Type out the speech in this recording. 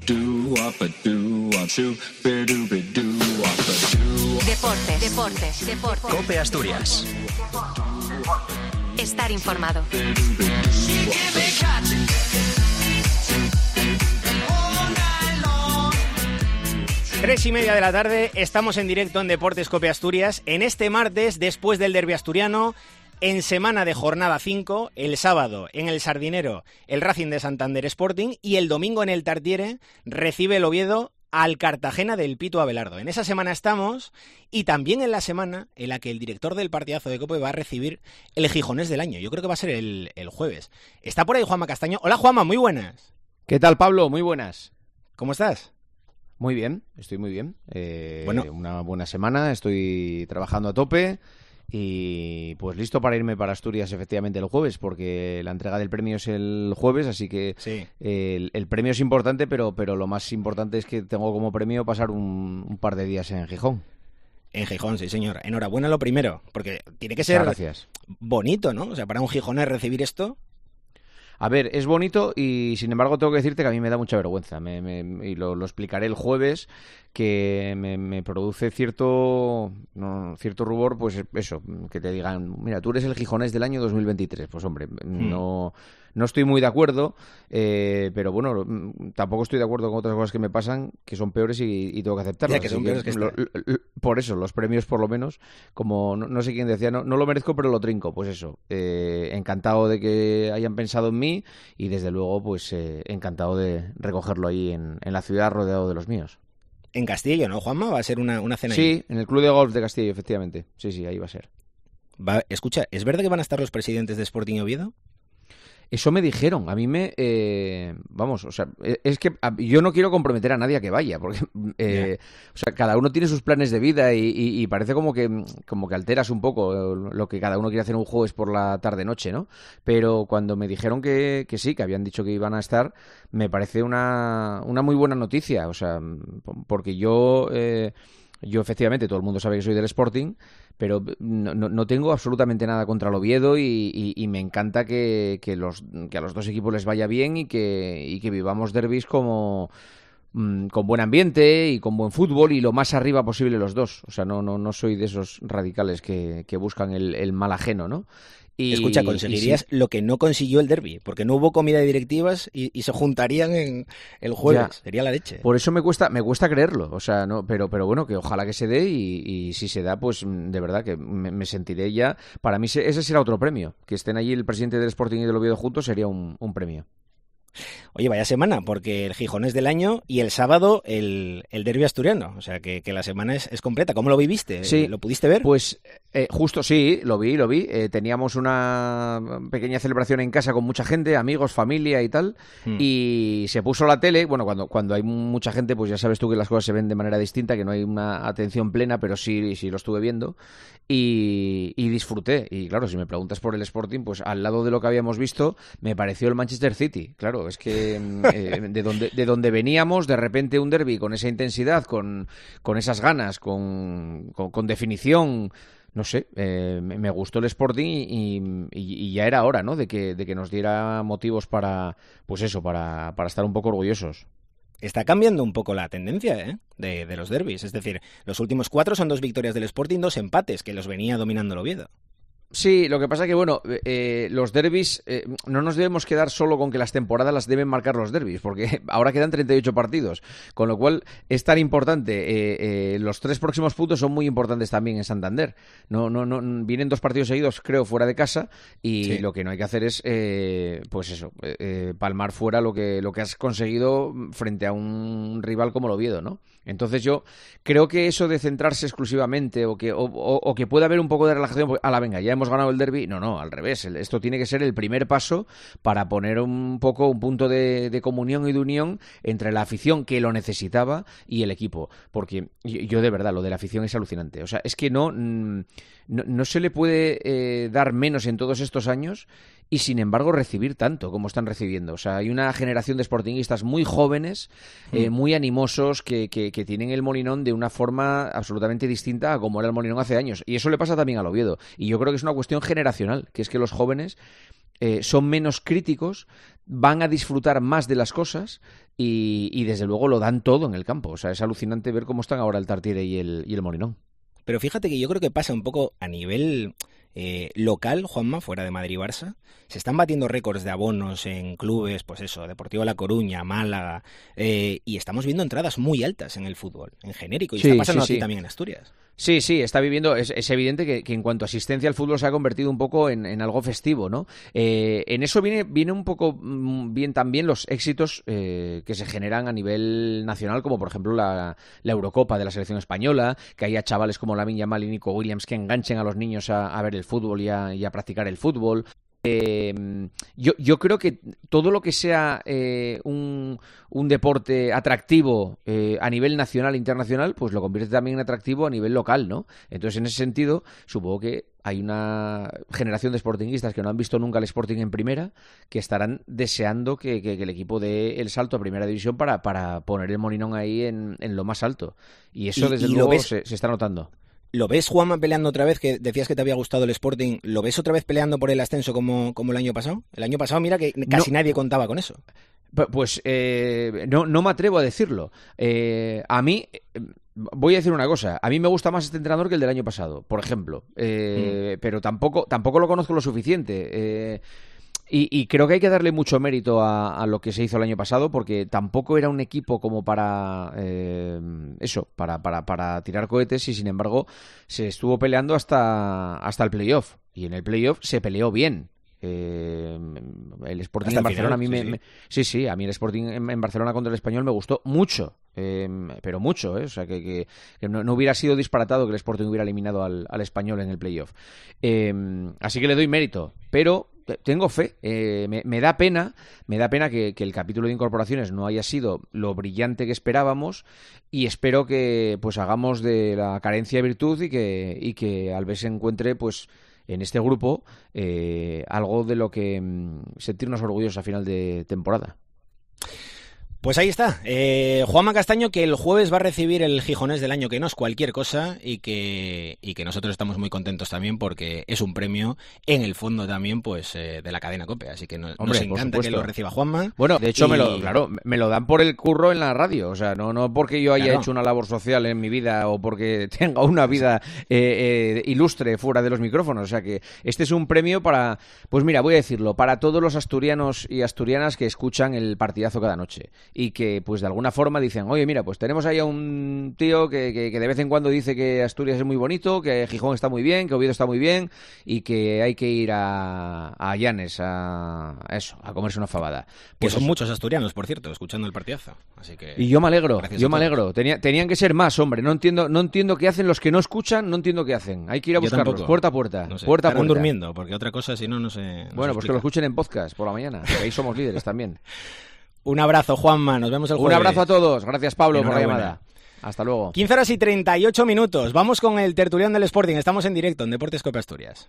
Deportes. COPE Asturias. Estar informado. 3:30 de la tarde, estamos en directo en Deportes COPE Asturias. En este martes, después del derbi asturiano, en semana de jornada 5, el sábado en el Sardinero, el Racing de Santander Sporting, y el domingo en el Tartiere recibe el Oviedo al Cartagena del Pitu Abelardo. En esa semana estamos, y también en la semana en la que el director del partidazo de COPE va a recibir el Gijonés del año. Yo creo que va a ser el jueves. Está por ahí Juanma Castaño. Hola Juanma, muy buenas. ¿Qué tal, Pablo? Muy buenas. ¿Cómo estás? Muy bien, estoy muy bien. Bueno, una buena semana, estoy trabajando a tope y pues listo para irme para Asturias efectivamente el jueves, porque la entrega del premio es el jueves, así que sí. El premio es importante, pero lo más importante es que tengo como premio pasar un par de días en Gijón. En Gijón, sí señor. Enhorabuena lo primero, porque tiene que ser bonito, ¿no? O sea, para un gijonés recibir esto... A ver, es bonito y sin embargo tengo que decirte que a mí me da mucha vergüenza y lo explicaré el jueves, que me produce cierto rubor, pues eso, que te digan, mira, tú eres el Gijonés del año 2023. Pues hombre, no estoy muy de acuerdo, pero bueno, tampoco estoy de acuerdo con otras cosas que me pasan que son peores y tengo que aceptarlas. Ya que son peores que por eso, los premios por lo menos, como no sé quién decía, no lo merezco pero lo trinco, pues eso, encantado de que hayan pensado en mí y desde luego pues encantado de recogerlo ahí en la ciudad rodeado de los míos. En Castillo, ¿no, Juanma? ¿Va a ser una cena ahí? Sí, en el Club de Golf de Castillo, efectivamente. Sí, ahí va a ser. Escucha, ¿es verdad que van a estar los presidentes de Sporting y Oviedo? Eso me dijeron, a mí vamos, o sea, es que yo no quiero comprometer a nadie a que vaya, porque o sea, cada uno tiene sus planes de vida y parece como que alteras un poco lo que cada uno quiere hacer un jueves por la tarde-noche, ¿no? Pero cuando me dijeron que sí, que habían dicho que iban a estar, me parece una muy buena noticia, o sea, porque yo efectivamente, todo el mundo sabe que soy del Sporting, pero no tengo absolutamente nada contra el Oviedo y me encanta que a los dos equipos les vaya bien y que vivamos derbis como con buen ambiente y con buen fútbol y lo más arriba posible los dos. O sea, no soy de esos radicales que buscan el mal ajeno, ¿no? Escucha, conseguirías lo que no consiguió el derbi, porque no hubo comida de directivas y se juntarían en el jueves. Ya. Sería la leche. Por eso me cuesta creerlo, o sea, no, pero bueno, que ojalá que se dé y si se da, pues de verdad que me sentiré ya. Para mí ese será otro premio, que estén allí el presidente del Sporting y del Oviedo juntos sería un premio. Oye, vaya semana, porque el Gijonés del año y el sábado el derbi asturiano. O sea, que la semana es completa. ¿Cómo lo viviste? Sí, ¿Lo pudiste ver? Pues justo sí, lo vi. Teníamos una pequeña celebración en casa con mucha gente, amigos, familia y tal. Y se puso la tele. Bueno, cuando hay mucha gente, pues ya sabes tú que las cosas se ven de manera distinta, que no hay una atención plena, pero sí lo estuve viendo. Y disfruté. Y claro, si me preguntas por el Sporting, pues al lado de lo que habíamos visto, me pareció el Manchester City. Claro, es que de donde veníamos, de repente un derbi con esa intensidad, con esas ganas, con definición, no sé, me gustó el Sporting y ya era hora, ¿no? De que nos diera motivos para, pues eso, para estar un poco orgullosos. Está cambiando un poco la tendencia de los derbis. Es decir, los últimos 4 son 2 victorias del Sporting, 2 empates, que los venía dominando el Oviedo. Sí, lo que pasa que, bueno, los derbis no nos debemos quedar solo con que las temporadas las deben marcar los derbis, porque ahora quedan 38 partidos, con lo cual es tan importante. Los 3 próximos puntos son muy importantes también en Santander. No vienen 2 partidos seguidos, creo, fuera de casa, y sí, lo que no hay que hacer es, pues eso, palmar fuera lo que has conseguido frente a un rival como el Oviedo, ¿no? Entonces yo creo que eso de centrarse exclusivamente o que pueda haber un poco de relajación, pues, venga, ya hemos ganado el derbi. No, al revés. Esto tiene que ser el primer paso para poner un punto de comunión y de unión entre la afición, que lo necesitaba, y el equipo. Porque yo de verdad, lo de la afición es alucinante. O sea, es que no se le puede dar menos en todos estos años y sin embargo recibir tanto como están recibiendo. O sea, hay una generación de sportinguistas muy jóvenes, muy animosos, que tienen el Molinón de una forma absolutamente distinta a como era el Molinón hace años. Y eso le pasa también al Oviedo. Y yo creo que es una cuestión generacional, que es que los jóvenes son menos críticos, van a disfrutar más de las cosas y desde luego lo dan todo en el campo. O sea, es alucinante ver cómo están ahora el Tartiere y el Molinón. Pero fíjate que yo creo que pasa un poco a nivel local, Juanma, fuera de Madrid y Barça. Se están batiendo récords de abonos en clubes, pues eso, Deportivo La Coruña, Málaga, y estamos viendo entradas muy altas en el fútbol, en genérico, y está pasando aquí también en Asturias. Sí, está viviendo, es evidente que en cuanto a asistencia el fútbol se ha convertido un poco en algo festivo, ¿no? En eso viene un poco bien también los éxitos que se generan a nivel nacional, como por ejemplo la Eurocopa de la selección española, que haya chavales como Lamine Yamal y Nico Williams que enganchen a los niños a ver el fútbol y a practicar el fútbol. Yo creo que todo lo que sea un deporte atractivo a nivel nacional e internacional, pues lo convierte también en atractivo a nivel local, ¿no? Entonces, en ese sentido, supongo que hay una generación de sportinguistas que no han visto nunca el Sporting en primera, que estarán deseando que el equipo dé el salto a primera división para poner el Molinón ahí en lo más alto. Y eso, desde luego, se está notando. ¿Lo ves, Juanma, peleando otra vez? Que decías que te había gustado el Sporting. ¿Lo ves otra vez peleando por el ascenso como el año pasado? El año pasado, mira que casi nadie contaba con eso. Pues no me atrevo a decirlo. A mí, voy a decir una cosa. A mí me gusta más este entrenador que el del año pasado, por ejemplo. Pero tampoco lo conozco lo suficiente. Y creo que hay que darle mucho mérito a lo que se hizo el año pasado, porque tampoco era un equipo como para para tirar cohetes, y sin embargo se estuvo peleando hasta el playoff, y en el playoff se peleó bien. El Sporting en Barcelona final, a mí el Sporting en Barcelona contra el Español me gustó mucho, pero mucho, o sea que no hubiera sido disparatado que el Sporting hubiera eliminado al Español en el playoff. Así que le doy mérito, pero tengo fe. Me da pena que el capítulo de incorporaciones no haya sido lo brillante que esperábamos, y espero que pues hagamos de la carencia virtud y que Alves encuentre pues en este grupo algo de lo que sentirnos orgullosos a final de temporada. Pues ahí está, Juanma Castaño, que el jueves va a recibir el Gijonés del año, que no es cualquier cosa, y que nosotros estamos muy contentos también porque es un premio en el fondo también pues de la cadena COPE, así que nos encanta que lo reciba Juanma. Bueno, de hecho me lo dan por el curro en la radio, o sea, no porque yo haya hecho una labor social en mi vida o porque tenga una vida ilustre fuera de los micrófonos, o sea que este es un premio para, pues mira, voy a decirlo, para todos los asturianos y asturianas que escuchan el partidazo cada noche y que pues de alguna forma dicen, oye mira, pues tenemos ahí a un tío que de vez en cuando dice que Asturias es muy bonito, que Gijón está muy bien, que Oviedo está muy bien y que hay que ir a Llanes a comerse una fabada. Pues son muchos asturianos, por cierto, escuchando el partidazo. Así que y yo me alegro. Tenían que ser más, hombre. No entiendo qué hacen los que no escuchan, no entiendo qué hacen. Hay que ir a buscarlos, puerta a puerta. No sé, puerta a puerta. Durmiendo, porque otra cosa si no sé. Bueno, pues que lo escuchen en podcast por la mañana, que ahí somos líderes también. Un abrazo, Juanma, nos vemos el jueves. Un abrazo a todos, gracias Pablo por la llamada. Hasta luego. 15:38. Vamos con el tertulión del Sporting, estamos en directo en Deportes COPE Asturias.